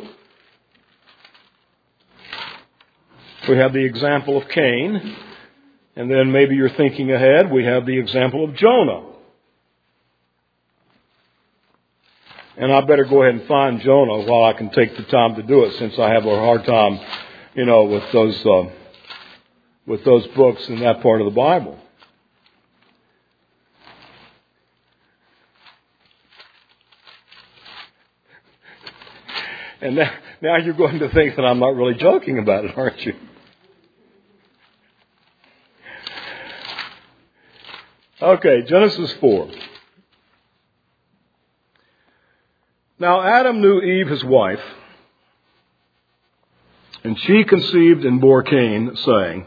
We have the example of Cain. And then maybe you're thinking ahead, we have the example of Jonah. And I better go ahead and find Jonah while I can take the time to do it, since I have a hard time, with those books in that part of the Bible. And now you're going to think that I'm not really joking about it, aren't you? Okay, Genesis 4. Now Adam knew Eve, his wife, and she conceived and bore Cain, saying,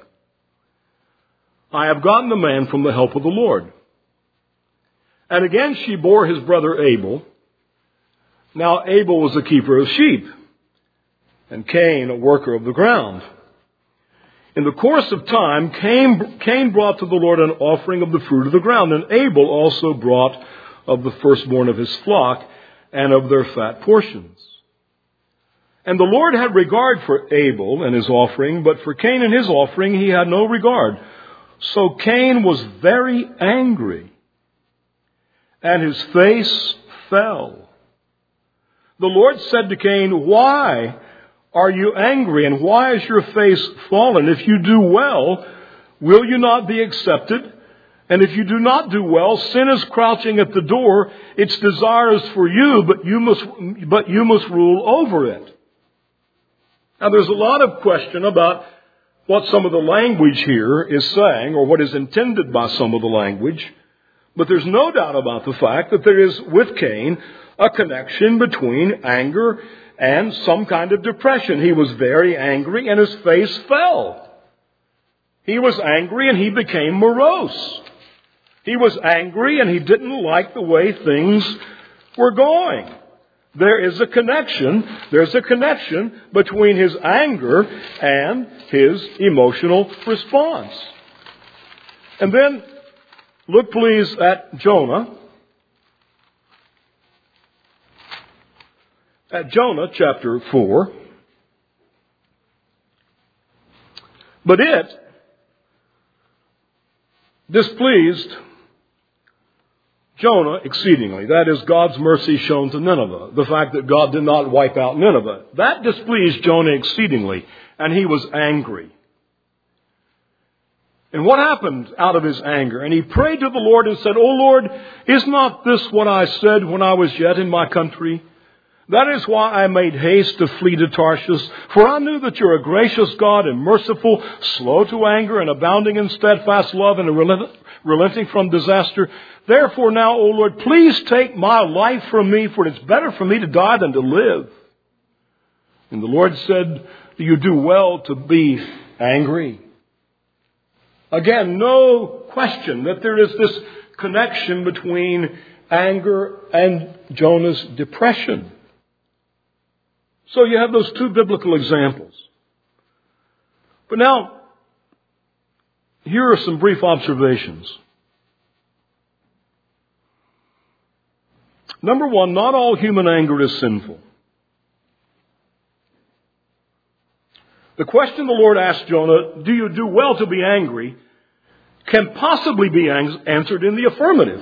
I have gotten the man from the help of the Lord. And again she bore his brother Abel. Now Abel was a keeper of sheep, and Cain a worker of the ground. In the course of time, Cain brought to the Lord an offering of the fruit of the ground, and Abel also brought of the firstborn of his flock and of their fat portions. And the Lord had regard for Abel and his offering, but for Cain and his offering he had no regard. So Cain was very angry, and his face fell. The Lord said to Cain, Why are you angry, and why is your face fallen? If you do well, will you not be accepted? And if you do not do well, sin is crouching at the door. Its desire is for you, but you must rule over it. Now there's a lot of question about what some of the language here is saying, or what is intended by some of the language. But there's no doubt about the fact that there is, with Cain, a connection between anger and some kind of depression. He was very angry and his face fell. He was angry and he became morose. He was angry and he didn't like the way things were going. There is a connection. There's a connection between his anger and his emotional response. And then look please at Jonah. At Jonah chapter 4. But it displeased Jonah exceedingly. That is God's mercy shown to Nineveh. The fact that God did not wipe out Nineveh. That displeased Jonah exceedingly, and he was angry. And what happened out of his anger? And he prayed to the Lord and said, O Lord, is not this what I said when I was yet in my country? That is why I made haste to flee to Tarshish, for I knew that you're a gracious God and merciful, slow to anger and abounding in steadfast love and relenting from disaster. Therefore now, O Lord, please take my life from me, for it's better for me to die than to live. And the Lord said, you do well to be angry. Again, no question that there is this connection between anger and Jonah's depression. So you have those two biblical examples. But now, here are some brief observations. Number one, not all human anger is sinful. The question the Lord asked Jonah, do you do well to be angry, can possibly be answered in the affirmative.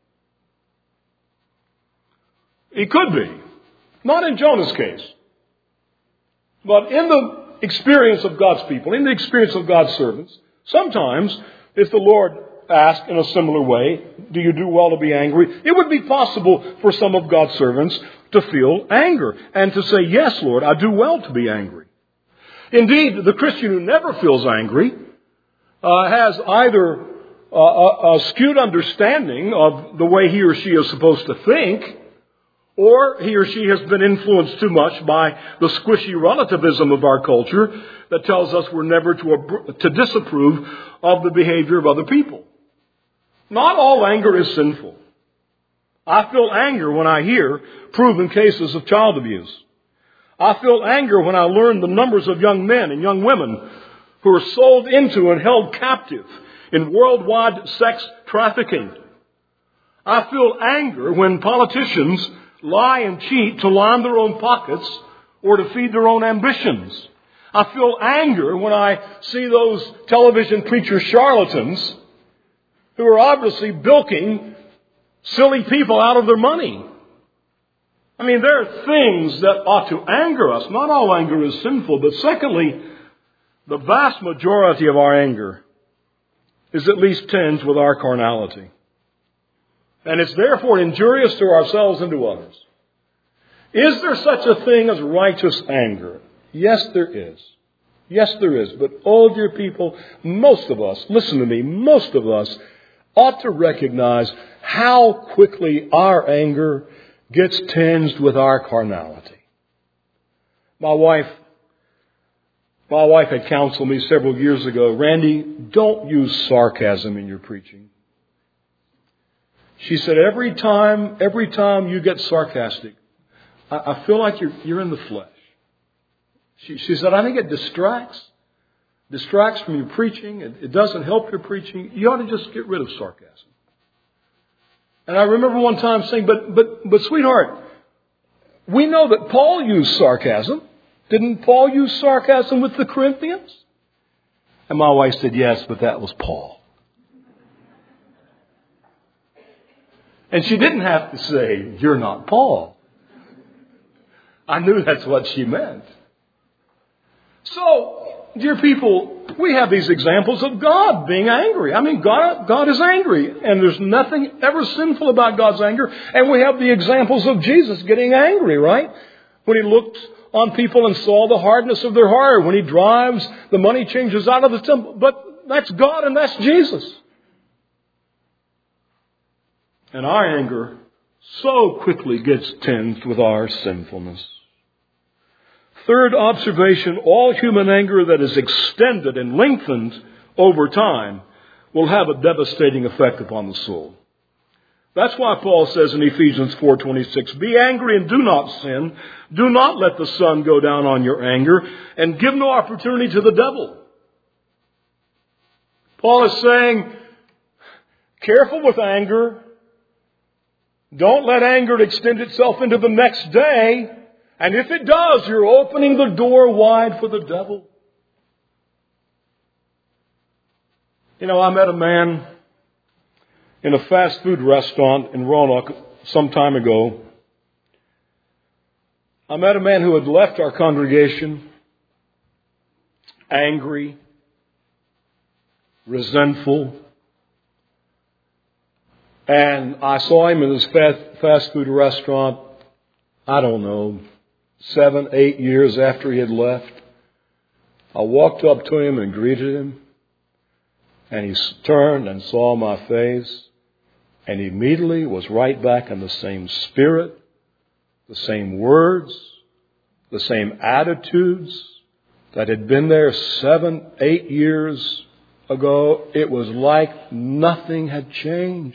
It could be. Not in Jonah's case. But in the experience of God's people, in the experience of God's servants, sometimes if the Lord asked in a similar way, do you do well to be angry? It would be possible for some of God's servants to feel anger and to say, yes, Lord, I do well to be angry. Indeed, the Christian who never feels angry has either a skewed understanding of the way he or she is supposed to think, or he or she has been influenced too much by the squishy relativism of our culture that tells us we're never to disapprove of the behavior of other people. Not all anger is sinful. I feel anger when I hear proven cases of child abuse. I feel anger when I learn the numbers of young men and young women who are sold into and held captive in worldwide sex trafficking. I feel anger when politicians lie and cheat to line their own pockets or to feed their own ambitions. I feel anger when I see those television preacher charlatans who are obviously bilking silly people out of their money. I mean, there are things that ought to anger us. Not all anger is sinful, but secondly, the vast majority of our anger is at least tinged with our carnality. And it's therefore injurious to ourselves and to others. Is there such a thing as righteous anger? Yes, there is. Yes, there is. But, oh, dear people, most of us, listen to me, most of us ought to recognize how quickly our anger gets tinged with our carnality. My wife had counseled me several years ago, Randy, don't use sarcasm in your preaching. She said, every time you get sarcastic, I feel like you're in the flesh. She said, I think it distracts from your preaching. It doesn't help your preaching. You ought to just get rid of sarcasm. And I remember one time saying, but sweetheart, we know that Paul used sarcasm. Didn't Paul use sarcasm with the Corinthians? And my wife said, yes, but that was Paul. And she didn't have to say, you're not Paul. I knew that's what she meant. So, dear people, we have these examples of God being angry. I mean, God is angry. And there's nothing ever sinful about God's anger. And we have the examples of Jesus getting angry, right? When He looked on people and saw the hardness of their heart. When He drives the money changers out of the temple. But that's God and that's Jesus. And our anger so quickly gets tinged with our sinfulness. Third observation, all human anger that is extended and lengthened over time will have a devastating effect upon the soul. That's why Paul says in Ephesians 4:26, be angry and do not sin. Do not let the sun go down on your anger and give no opportunity to the devil. Paul is saying, careful with anger. Don't let anger extend itself into the next day. And if it does, you're opening the door wide for the devil. You know, I met a man in a fast food restaurant in Roanoke some time ago. I met a man who had left our congregation angry, resentful, and I saw him in his fast food restaurant, I don't know, 7, 8 years after he had left. I walked up to him and greeted him, and he turned and saw my face, and immediately was right back in the same spirit, the same words, the same attitudes that had been there 7, 8 years ago. It was like nothing had changed.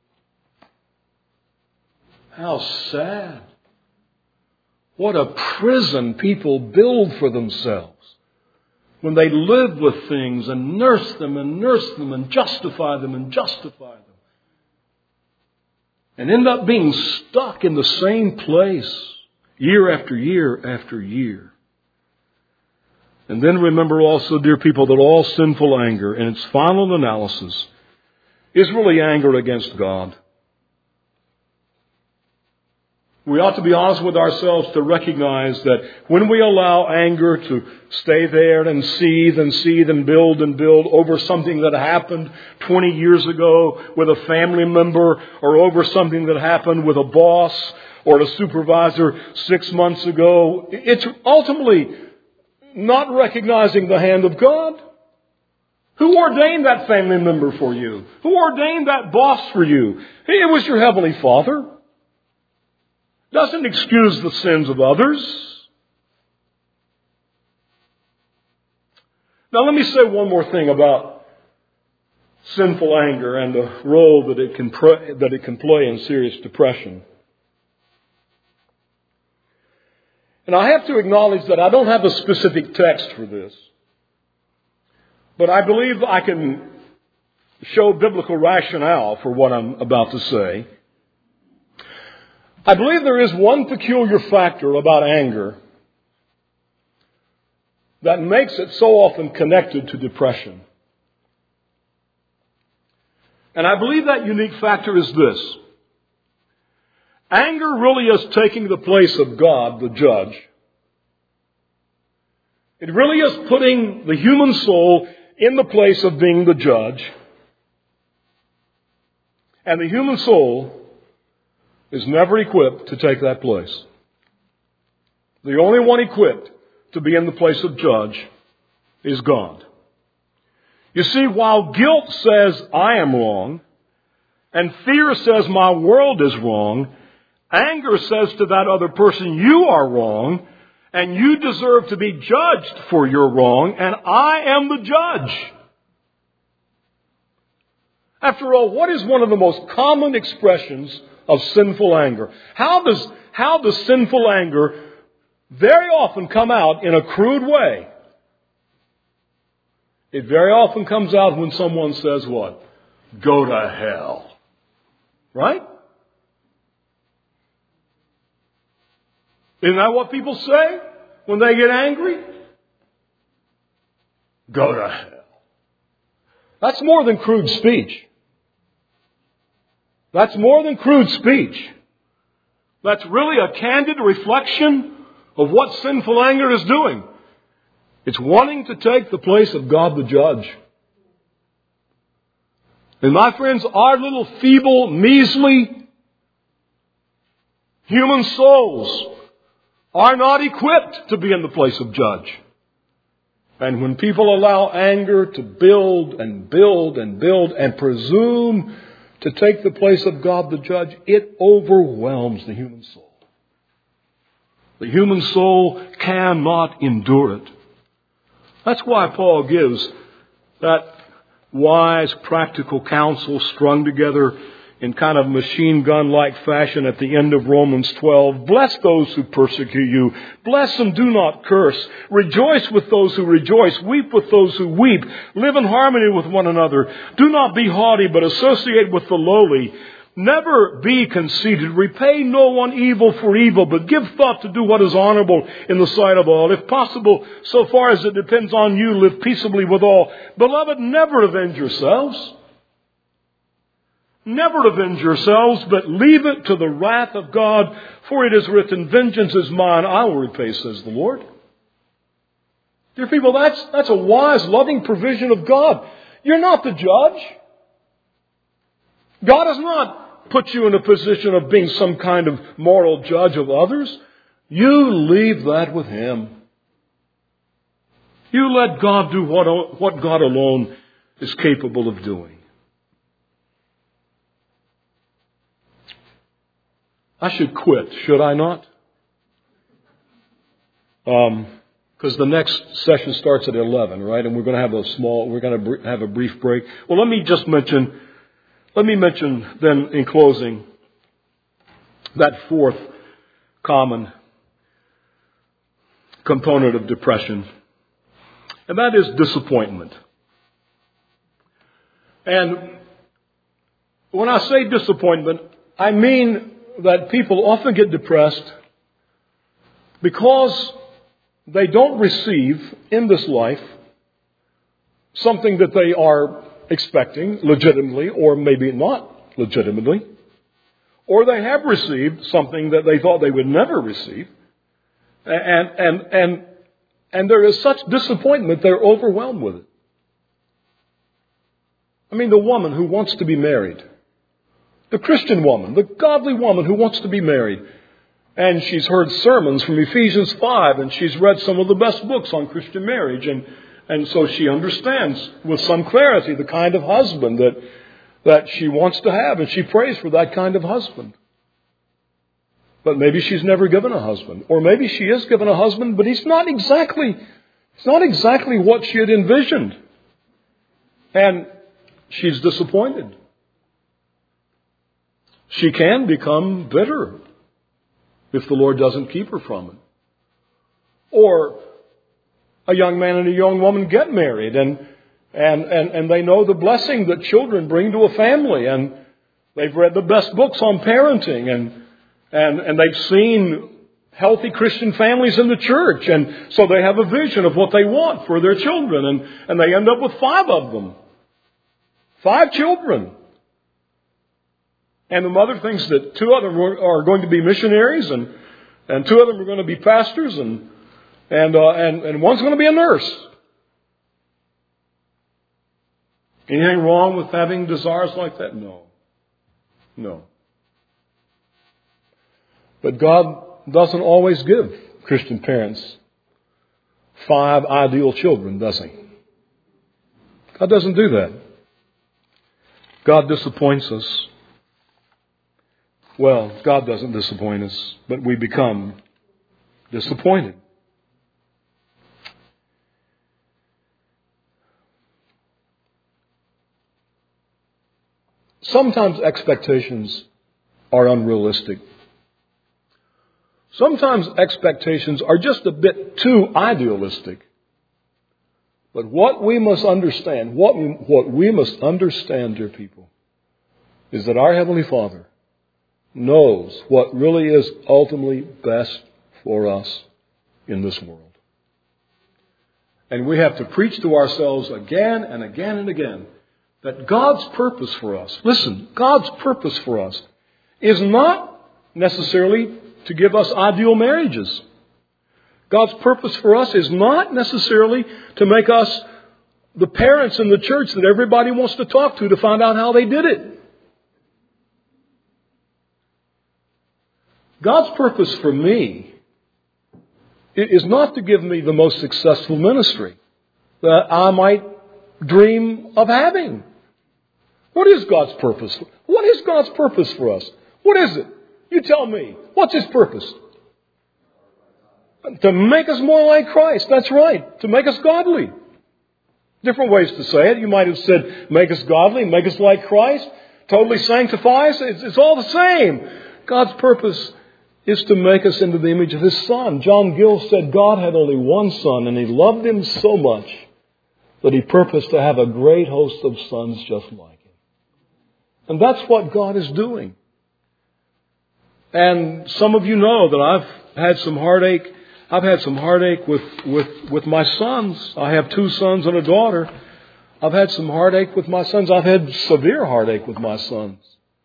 How sad. What a prison people build for themselves when they live with things and nurse them and justify them and end up being stuck in the same place year after year after year. And then remember also, dear people, that all sinful anger in its final analysis is really anger against God. We ought to be honest with ourselves to recognize that when we allow anger to stay there and seethe and build over something that happened 20 years ago with a family member, or over something that happened with a boss or a supervisor 6 months ago, it's ultimately not recognizing the hand of God. Who ordained that family member for you? Who ordained that boss for you? It was your Heavenly Father. Doesn't excuse the sins of others. Now let me say one more thing about sinful anger and the role that it can play in serious depression. And I have to acknowledge that I don't have a specific text for this, but I believe I can show biblical rationale for what I'm about to say. I believe there is one peculiar factor about anger that makes it so often connected to depression. And I believe that unique factor is this. Anger really is taking the place of God, the judge. It really is putting the human soul in the place of being the judge. And the human soul is never equipped to take that place. The only one equipped to be in the place of judge is God. You see, while guilt says I am wrong, and fear says my world is wrong, anger says to that other person, you are wrong, and you deserve to be judged for your wrong, and I am the judge. After all, what is one of the most common expressions of sinful anger? How does sinful anger very often come out in a crude way? It very often comes out when someone says what? Go to hell. Right? Isn't that what people say when they get angry? Go to hell. That's more than crude speech. That's more than crude speech. That's really a candid reflection of what sinful anger is doing. It's wanting to take the place of God the judge. And my friends, our little feeble, measly human souls are not equipped to be in the place of judge. And when people allow anger to build and presume to take the place of God the judge, it overwhelms the human soul. The human soul cannot endure it. That's why Paul gives that wise, practical counsel strung together in kind of machine gun-like fashion at the end of Romans 12. Bless those who persecute you. Bless and do not curse. Rejoice with those who rejoice. Weep with those who weep. Live in harmony with one another. Do not be haughty, but associate with the lowly. Never be conceited. Repay no one evil for evil, but give thought to do what is honorable in the sight of all. If possible, so far as it depends on you, live peaceably with all. Beloved, never avenge yourselves, Never avenge yourselves, but leave it to the wrath of God, for it is written, vengeance is mine, I will repay, says the Lord. Dear people, that's a wise, loving provision of God. You're not the judge. God has not put you in a position of being some kind of moral judge of others. You leave that with Him. You let God do what God alone is capable of doing. I should quit, should I not? Because the next session starts at 11, right? And we're going to have a brief break. Well, let me mention then in closing that fourth common component of depression. And that is disappointment. And when I say disappointment, I mean that people often get depressed because they don't receive in this life something that they are expecting legitimately, or maybe not legitimately, or they have received something that they thought they would never receive, and there is such disappointment they're overwhelmed with it. I mean, the woman who wants to be married, the Christian woman, the godly woman who wants to be married, and she's heard sermons from Ephesians 5, and she's read some of the best books on Christian marriage, and so she understands with some clarity the kind of husband that she wants to have, and she prays for that kind of husband. But maybe she's never given a husband, or maybe she is given a husband, but he's not exactly what she had envisioned, and she's disappointed. She can become bitter if the Lord doesn't keep her from it. Or a young man and a young woman get married and they know the blessing that children bring to a family, and they've read the best books on parenting and they've seen healthy Christian families in the church, and so they have a vision of what they want for their children, and they end up with 5 of them. 5 children. And the mother thinks that 2 of them are going to be missionaries, and 2 of them are going to be pastors, and one's going to be a nurse. Anything wrong with having desires like that? No. But God doesn't always give Christian parents 5 ideal children, does He? God doesn't do that. God disappoints us. Well, God doesn't disappoint us, but we become disappointed. Sometimes expectations are unrealistic. Sometimes expectations are just a bit too idealistic. But what we must understand, dear people, is that our Heavenly Father knows what really is ultimately best for us in this world. And we have to preach to ourselves again and again and again that God's purpose for us, listen, God's purpose for us is not necessarily to give us ideal marriages. God's purpose for us is not necessarily to make us the parents in the church that everybody wants to talk to find out how they did it. God's purpose for me is not to give me the most successful ministry that I might dream of having. What is God's purpose? What is God's purpose for us? What is it? You tell me. What's His purpose? To make us more like Christ. That's right. To make us godly. Different ways to say it. You might have said, make us godly, make us like Christ. Totally sanctify us. It's all the same. God's purpose is to make us into the image of His Son. John Gill said God had only one Son, and He loved Him so much that He purposed to have a great host of sons just like Him. And that's what God is doing. And some of you know that I've had some heartache. I've had some heartache with my sons. I have 2 sons and a daughter. I've had some heartache with my sons. I've had severe heartache with my sons.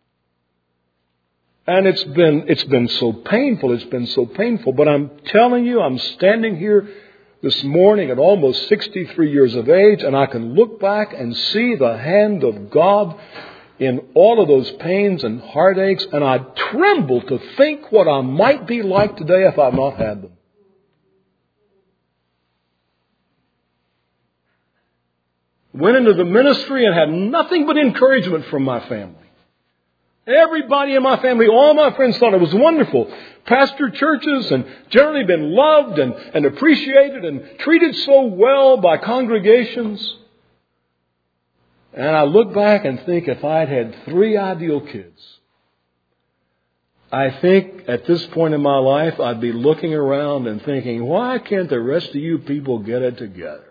And it's been so painful. It's been so painful. But I'm telling you, I'm standing here this morning at almost 63 years of age, and I can look back and see the hand of God in all of those pains and heartaches, and I tremble to think what I might be like today if I've not had them. Went into the ministry and had nothing but encouragement from my family. Everybody in my family, all my friends thought it was wonderful. Pastored churches and generally been loved and appreciated and treated so well by congregations. And I look back and think if I'd had 3 ideal kids, I think at this point in my life I'd be looking around and thinking, why can't the rest of you people get it together?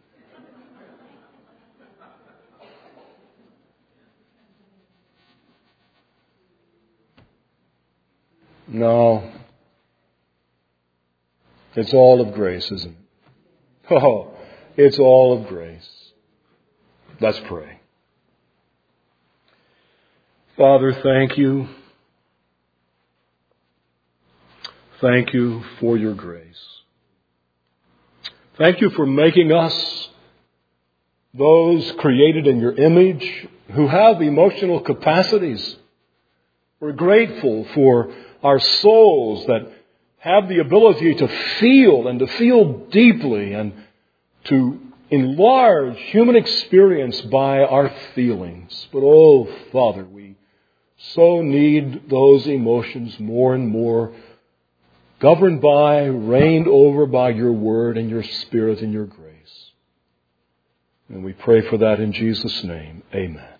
No. It's all of grace, isn't it? Oh, it's all of grace. Let's pray. Father, thank you. Thank you for your grace. Thank you for making us those created in your image who have emotional capacities. We're grateful for our souls that have the ability to feel and to feel deeply and to enlarge human experience by our feelings. But oh, Father, we so need those emotions more and more, governed by, reigned over by your word and your spirit and your grace. And we pray for that in Jesus' name. Amen.